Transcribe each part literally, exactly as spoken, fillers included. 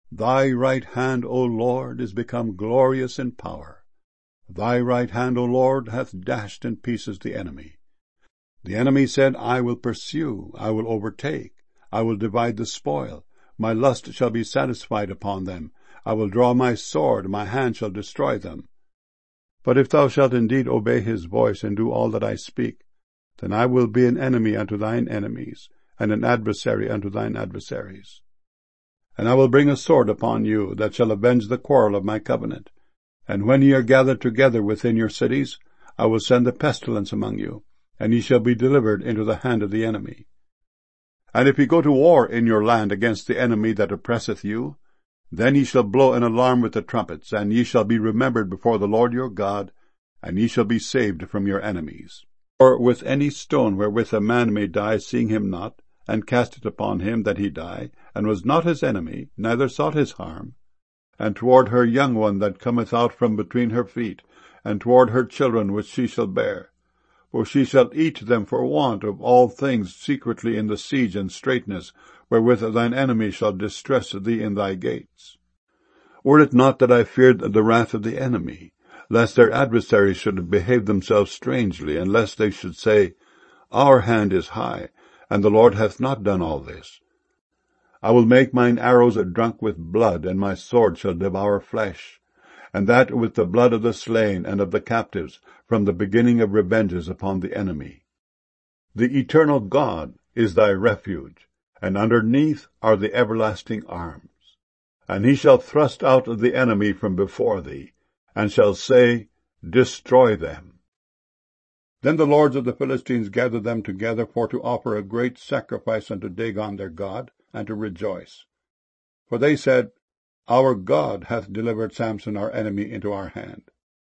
Thy right hand, O Lord, is become glorious in power. Thy right hand, O Lord, hath dashed in pieces the enemy. The enemy said, I will pursue, I will overtake, I will divide the spoil. My lust shall be satisfied upon them. I will draw my sword, my hand shall destroy them. But if thou shalt indeed obey his voice, and do all that I speak, then I will be an enemy unto thine enemies, and an adversary unto thine adversaries. And I will bring a sword upon you, that shall avenge the quarrel of my covenant. And when ye are gathered together within your cities, I will send a pestilence among you, and ye shall be delivered into the hand of the enemy. And if ye go to war in your land against the enemy that oppresseth you, then ye shall blow an alarm with the trumpets, and ye shall be remembered before the Lord your God, and ye shall be saved from your enemies. For with any stone wherewith a man may die, seeing him not, and cast it upon him that he die, and was not his enemy, neither sought his harm, and toward her young one that cometh out from between her feet, and toward her children which she shall bear, for she shall eat them for want of all things secretly in the siege and straitness, wherewith thine enemy shall distress thee in thy gates. Were it not that I feared the wrath of the enemy, lest their adversaries should behave themselves strangely, and lest they should say, Our hand is high, and the Lord hath not done all this. I will make mine arrows drunk with blood, and my sword shall devour flesh, and that with the blood of the slain and of the captives, from the beginning of revenges upon the enemy. The eternal God is thy refuge, and underneath are the everlasting arms. And he shall thrust out the enemy from before thee, and shall say, Destroy them. Then the lords of the Philistines gathered them together for to offer a great sacrifice unto Dagon their god, and to rejoice. For they said, Our God hath delivered Samson our enemy into our hand.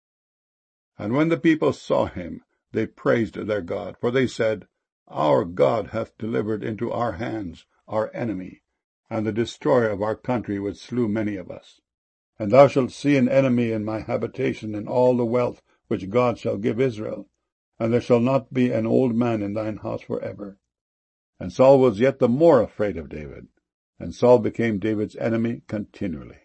And when the people saw him, they praised their God, for they said, Our God hath delivered into our hands our enemy, and the destroyer of our country which slew many of us. And thou shalt see an enemy in my habitation, in all the wealth which God shall give Israel, and there shall not be an old man in thine house for ever. And Saul was yet the more afraid of David, and Saul became David's enemy continually.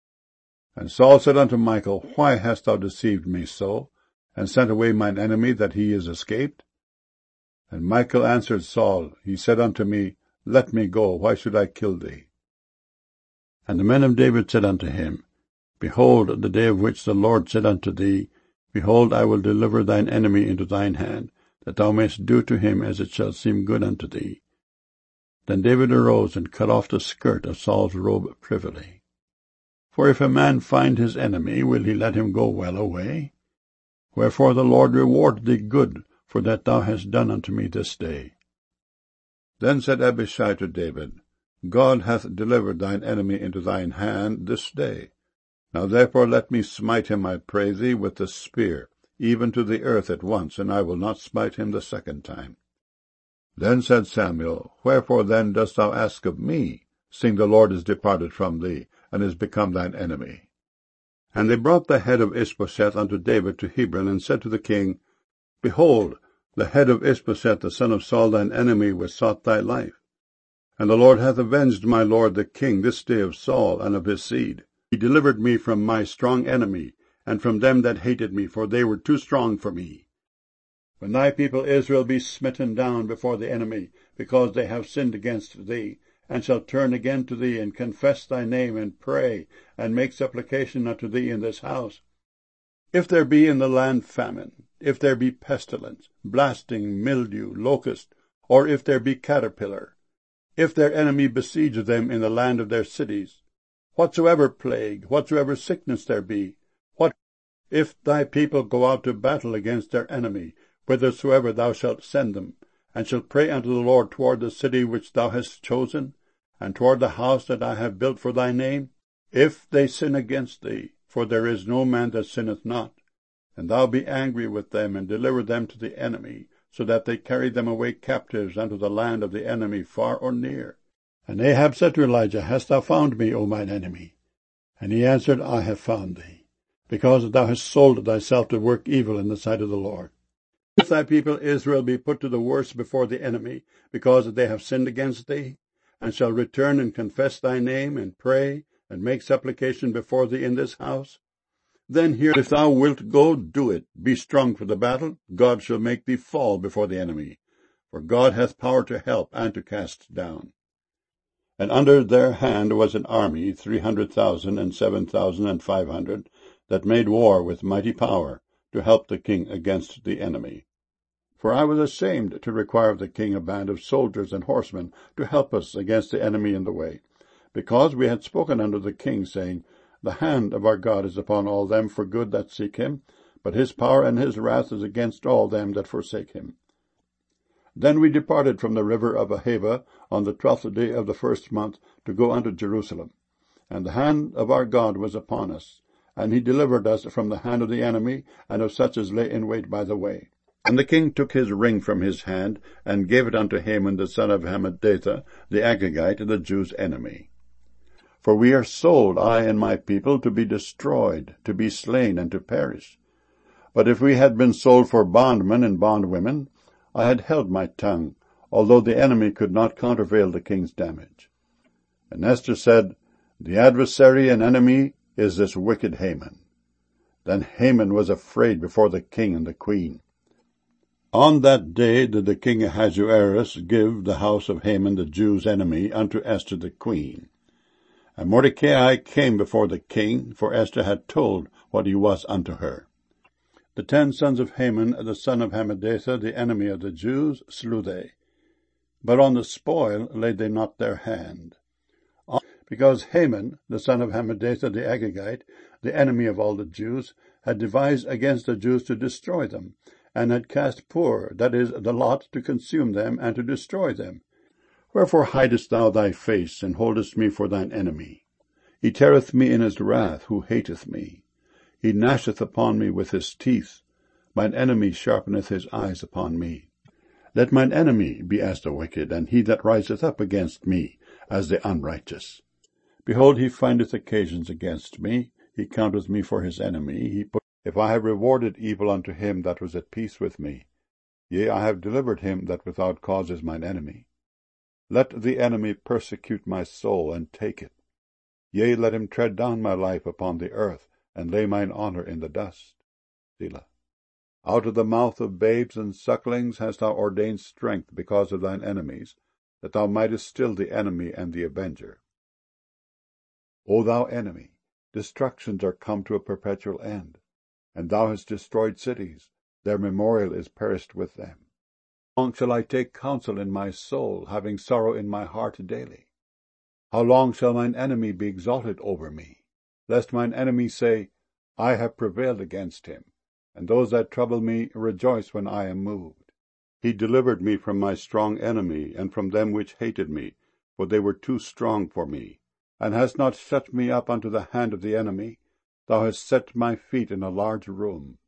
And Saul said unto Michal, Why hast thou deceived me so, and sent away mine enemy, that he is escaped? And Michal answered Saul, He said unto me, Let me go, why should I kill thee? And the men of David said unto him, Behold, the day of which the Lord said unto thee, Behold, I will deliver thine enemy into thine hand, that thou mayst do to him as it shall seem good unto thee. Then David arose and cut off the skirt of Saul's robe privily. For if a man find his enemy, will he let him go well away? Wherefore the Lord reward thee good for that thou hast done unto me this day. Then said Abishai to David, God hath delivered thine enemy into thine hand this day. Now therefore let me smite him, I pray thee, with the spear, even to the earth at once, and I will not smite him the second time. Then said Samuel, Wherefore then dost thou ask of me, seeing the Lord is departed from thee, and is become thine enemy? And they brought the head of Ishbosheth unto David to Hebron, and said to the king, Behold, the head of Ishbosheth the son of Saul thine enemy, which sought thy life. And the Lord hath avenged my lord the king this day of Saul and of his seed. He delivered me from my strong enemy, and from them that hated me, for they were too strong for me. When thy people Israel be smitten down before the enemy, because they have sinned against thee, and shall turn again to thee, and confess thy name, and pray, and make supplication unto thee in this house, if there be in the land famine, if there be pestilence, blasting, mildew, locust, or if there be caterpillar, if their enemy besiege them in the land of their cities, whatsoever plague, whatsoever sickness there be, what if thy people go out to battle against their enemy, whithersoever thou shalt send them, and shall pray unto the Lord toward the city which thou hast chosen, and toward the house that I have built for thy name, if they sin against thee, for there is no man that sinneth not, and thou be angry with them, and deliver them to the enemy, so that they carry them away captives unto the land of the enemy, far or near. And Ahab said to Elijah, Hast thou found me, O mine enemy? And he answered, I have found thee, because thou hast sold thyself to work evil in the sight of the Lord. If thy people Israel be put to the worse before the enemy, because they have sinned against thee, and shall return and confess thy name, and pray, and make supplication before thee in this house? Then hear, if thou wilt go, do it. Be strong for the battle. God shall make thee fall before the enemy. For God hath power to help and to cast down. And under their hand was an army, three hundred thousand and seven thousand and five hundred, that made war with mighty power, to help the king against the enemy. For I was ashamed to require of the king a band of soldiers and horsemen to help us against the enemy in the way, because we had spoken unto the king, saying, The hand of our God is upon all them for good that seek him, but his power and his wrath is against all them that forsake him. Then we departed from the river of Ahava on the twelfth day of the first month to go unto Jerusalem. And the hand of our God was upon us, and he delivered us from the hand of the enemy, and of such as lay in wait by the way. And the king took his ring from his hand, and gave it unto Haman the son of Hammedatha, the Agagite, the Jews' enemy. For we are sold, I and my people, to be destroyed, to be slain, and to perish. But if we had been sold for bondmen and bondwomen, I had held my tongue, although the enemy could not countervail the king's damage. And Esther said, The adversary and enemy is this wicked Haman. Then Haman was afraid before the king and the queen. On that day did the king Ahasuerus give the house of Haman the Jews' enemy unto Esther the queen. And Mordecai came before the king, for Esther had told what he was unto her. The ten sons of Haman, the son of Hammedatha, the enemy of the Jews, slew they. But on the spoil laid they not their hand. Because Haman, the son of Hammedatha, the Agagite, the enemy of all the Jews, had devised against the Jews to destroy them, and had cast Pur, that is, the lot, to consume them and to destroy them. Wherefore hidest thou thy face, and holdest me for thine enemy? He teareth me in his wrath, who hateth me. He gnasheth upon me with his teeth. Mine enemy sharpeneth his eyes upon me. Let mine enemy be as the wicked, and he that riseth up against me as the unrighteous. Behold, he findeth occasions against me. He counteth me for his enemy. He put, if I have rewarded evil unto him that was at peace with me, yea, I have delivered him that without cause is mine enemy. Let the enemy persecute my soul, and take it. Yea, let him tread down my life upon the earth, and lay mine honour in the dust. Selah. Out of the mouth of babes and sucklings hast thou ordained strength because of thine enemies, that thou mightest still the enemy and the avenger. O thou enemy, destructions are come to a perpetual end, and thou hast destroyed cities, their memorial is perished with them. How long shall I take counsel in my soul, having sorrow in my heart daily? How long shall mine enemy be exalted over me? Lest mine enemy say, I have prevailed against him, and those that trouble me rejoice when I am moved. He delivered me from my strong enemy, and from them which hated me, for they were too strong for me. And hast not shut me up unto the hand of the enemy. Thou hast set my feet in a large room.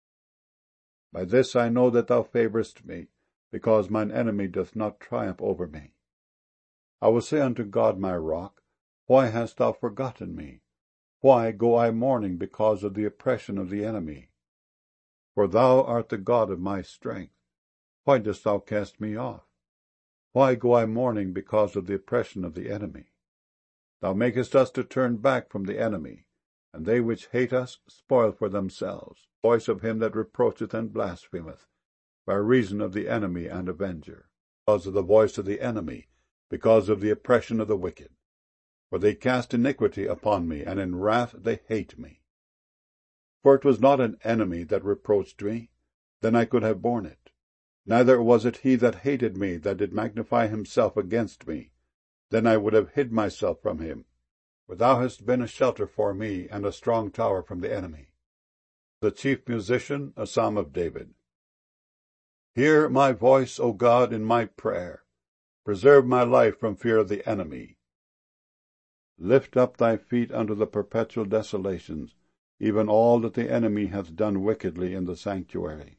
By this I know that thou favourest me, because mine enemy doth not triumph over me. I will say unto God my rock, Why hast thou forgotten me? Why go I mourning because of the oppression of the enemy? For thou art the God of my strength. Why dost thou cast me off? Why go I mourning because of the oppression of the enemy? Thou makest us to turn back from the enemy, and they which hate us spoil for themselves the voice of him that reproacheth and blasphemeth, by reason of the enemy and avenger, because of the voice of the enemy, because of the oppression of the wicked. For they cast iniquity upon me, and in wrath they hate me. For it was not an enemy that reproached me, then I could have borne it. Neither was it he that hated me that did magnify himself against me, then I would have hid myself from him. For thou hast been a shelter for me, and a strong tower from the enemy. The chief musician, a psalm of David. Hear my voice, O God, in my prayer. Preserve my life from fear of the enemy. Lift up thy feet unto the perpetual desolations, even all that the enemy hath done wickedly in the sanctuary.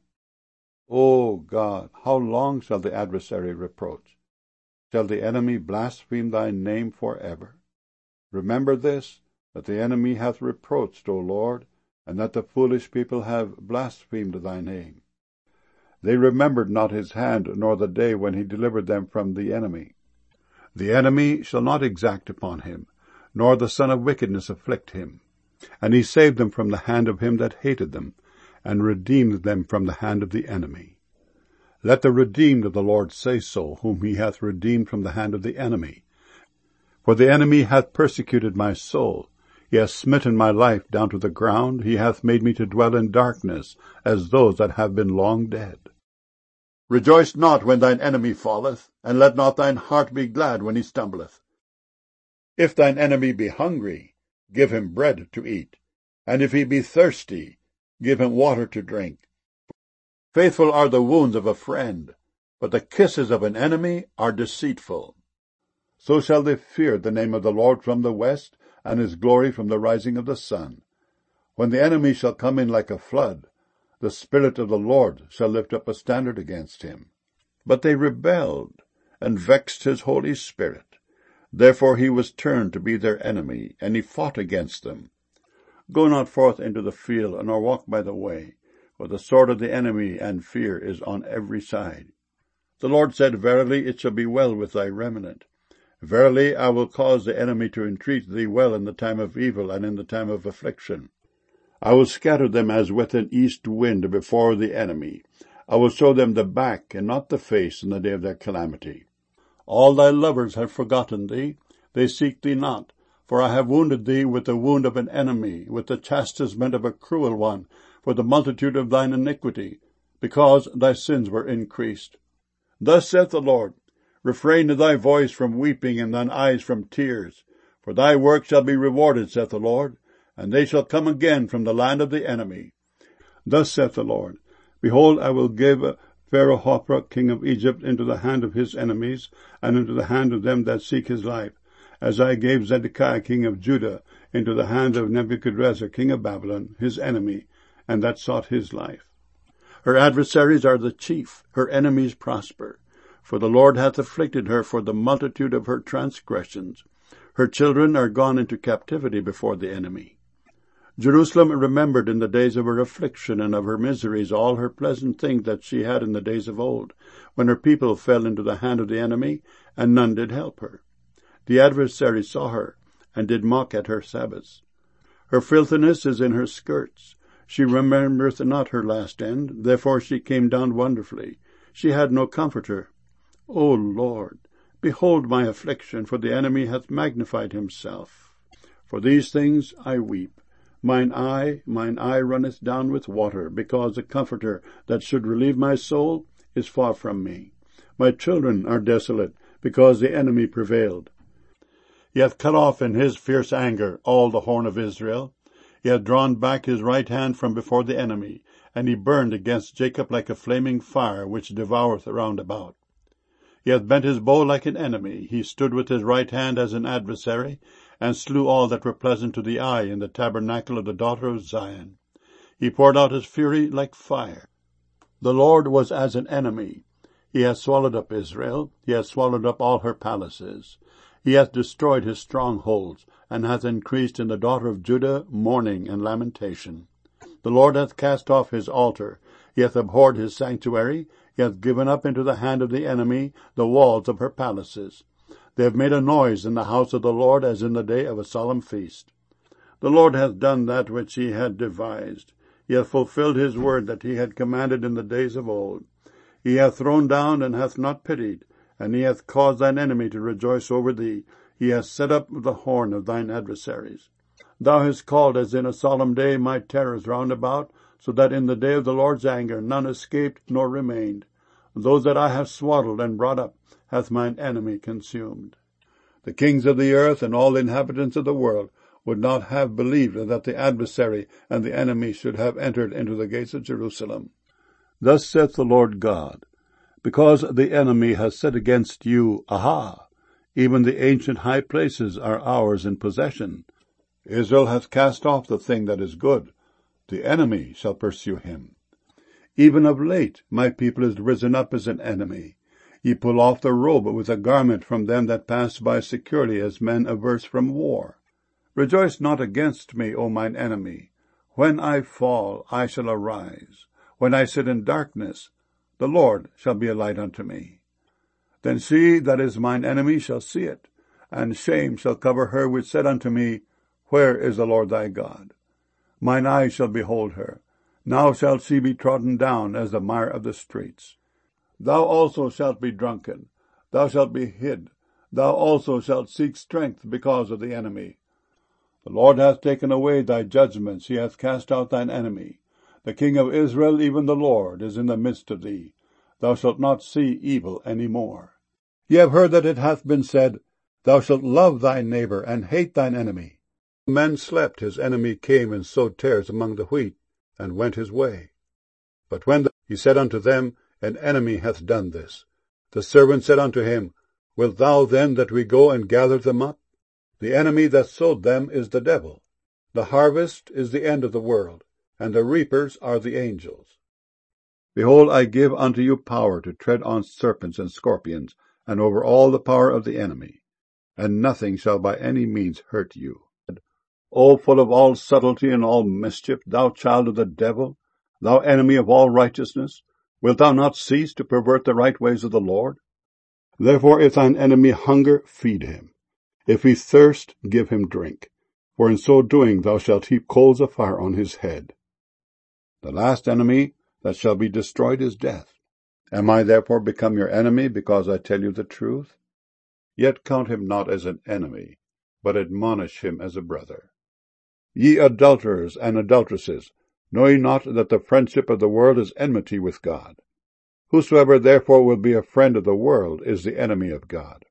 O God, how long shall the adversary reproach? Shall the enemy blaspheme thy name for ever? Remember this, that the enemy hath reproached, O Lord, and that the foolish people have blasphemed thy name. They remembered not his hand, nor the day when he delivered them from the enemy. The enemy shall not exact upon him, nor the son of wickedness afflict him. And he saved them from the hand of him that hated them, and redeemed them from the hand of the enemy. Let the redeemed of the Lord say so, whom he hath redeemed from the hand of the enemy. For the enemy hath persecuted my soul. He hath smitten my life down to the ground. He hath made me to dwell in darkness, as those that have been long dead. Rejoice not when thine enemy falleth, and let not thine heart be glad when he stumbleth. If thine enemy be hungry, give him bread to eat, and if he be thirsty, give him water to drink. Faithful are the wounds of a friend, but the kisses of an enemy are deceitful. So shall they fear the name of the Lord from the west, and his glory from the rising of the sun. When the enemy shall come in like a flood, the Spirit of the Lord shall lift up a standard against him. But they rebelled, and vexed his Holy Spirit. Therefore he was turned to be their enemy, and he fought against them. Go not forth into the field, nor walk by the way, for the sword of the enemy and fear is on every side. The Lord said, Verily it shall be well with thy remnant. Verily I will cause the enemy to entreat thee well in the time of evil and in the time of affliction. I will scatter them as with an east wind before the enemy. I will show them the back and not the face in the day of their calamity. All thy lovers have forgotten thee. They seek thee not. For I have wounded thee with the wound of an enemy, with the chastisement of a cruel one, for the multitude of thine iniquity, because thy sins were increased. Thus saith the Lord, Refrain thy voice from weeping, and thine eyes from tears. For thy work shall be rewarded, saith the Lord, and they shall come again from the land of the enemy. Thus saith the Lord, Behold, I will give Pharaoh Hophra, king of Egypt, into the hand of his enemies, and into the hand of them that seek his life, as I gave Zedekiah, king of Judah, into the hand of Nebuchadrezzar, king of Babylon, his enemy, and that sought his life. Her adversaries are the chief, her enemies prosper. For the Lord hath afflicted her for the multitude of her transgressions. Her children are gone into captivity before the enemy. Jerusalem remembered in the days of her affliction and of her miseries all her pleasant things that she had in the days of old, when her people fell into the hand of the enemy, and none did help her. The adversary saw her, and did mock at her Sabbaths. Her filthiness is in her skirts. She remembereth not her last end, therefore she came down wonderfully. She had no comforter. O Lord, behold my affliction, for the enemy hath magnified himself. For these things I weep. Mine eye, mine eye runneth down with water, because the Comforter that should relieve my soul is far from me. My children are desolate, because the enemy prevailed. He hath cut off in his fierce anger all the horn of Israel. He hath drawn back his right hand from before the enemy, and he burned against Jacob like a flaming fire, which devoureth round about. He hath bent his bow like an enemy. He stood with his right hand as an adversary, and slew all that were pleasant to the eye in the tabernacle of the daughter of Zion. He poured out his fury like fire. The Lord was as an enemy. He hath swallowed up Israel. He hath swallowed up all her palaces. He hath destroyed his strongholds, and hath increased in the daughter of Judah mourning and lamentation. The Lord hath cast off his altar. He hath abhorred his sanctuary. He hath given up into the hand of the enemy the walls of her palaces. They have made a noise in the house of the Lord as in the day of a solemn feast. The Lord hath done that which he had devised. He hath fulfilled his word that he had commanded in the days of old. He hath thrown down and hath not pitied, and he hath caused thine enemy to rejoice over thee. He hath set up the horn of thine adversaries. Thou hast called as in a solemn day my terrors round about, so that in the day of the Lord's anger none escaped nor remained. Those that I have swaddled and brought up hath mine enemy consumed. The kings of the earth and all the inhabitants of the world would not have believed that the adversary and the enemy should have entered into the gates of Jerusalem. Thus saith the Lord God, Because the enemy has said against you, Aha! Even the ancient high places are ours in possession. Israel hath cast off the thing that is good. The enemy shall pursue him. Even of late my people is risen up as an enemy. Ye pull off the robe with a garment from them that pass by securely as men averse from war. Rejoice not against me, O mine enemy. When I fall, I shall arise. When I sit in darkness, the Lord shall be a light unto me. Then she that is mine enemy shall see it, and shame shall cover her which said unto me, Where is the Lord thy God? Mine eyes shall behold her. Now shall she be trodden down as the mire of the streets. Thou also shalt be drunken, thou shalt be hid, thou also shalt seek strength because of the enemy. The Lord hath taken away thy judgments, he hath cast out thine enemy. The King of Israel, even the Lord, is in the midst of thee. Thou shalt not see evil any more. Ye have heard that it hath been said, Thou shalt love thy neighbor, and hate thine enemy. When men slept, his enemy came and sowed tares among the wheat, and went his way. But when the, he said unto them, An enemy hath done this, the servant said unto him, Wilt thou then that we go and gather them up? The enemy that sowed them is the devil. The harvest is the end of the world, and the reapers are the angels. Behold, I give unto you power to tread on serpents and scorpions, and over all the power of the enemy, and nothing shall by any means hurt you. O full of all subtlety and all mischief, thou child of the devil, thou enemy of all righteousness, wilt thou not cease to pervert the right ways of the Lord? Therefore if thine enemy hunger, feed him. If he thirst, give him drink, for in so doing thou shalt heap coals of fire on his head. The last enemy that shall be destroyed is death. Am I therefore become your enemy, because I tell you the truth? Yet count him not as an enemy, but admonish him as a brother. Ye adulterers and adulteresses, know ye not that the friendship of the world is enmity with God? Whosoever therefore will be a friend of the world is the enemy of God.